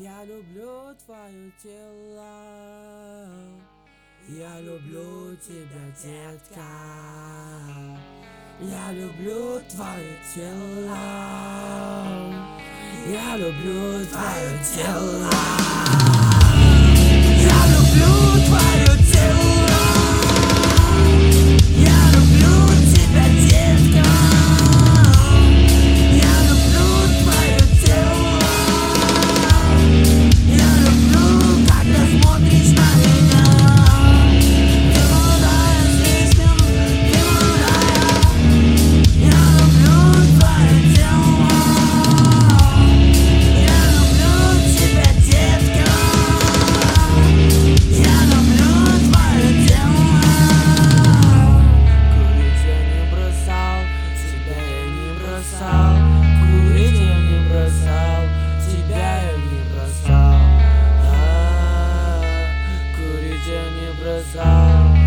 Я люблю твое тело, я люблю тебя, детка. Я люблю твое тело, я люблю твое тело. Я люблю твое тело, я люблю тебя, детка. Я люблю твое тело, я люблю, когда смотришь на меня. Ты молодая, слишком ты молодая. Я люблю твое тело, я люблю тебя, детка. Я люблю твое тело. Курить я не бросал, тебя я не бросал. Курить я не бросал, тебя я не бросал. Курить я не бросал.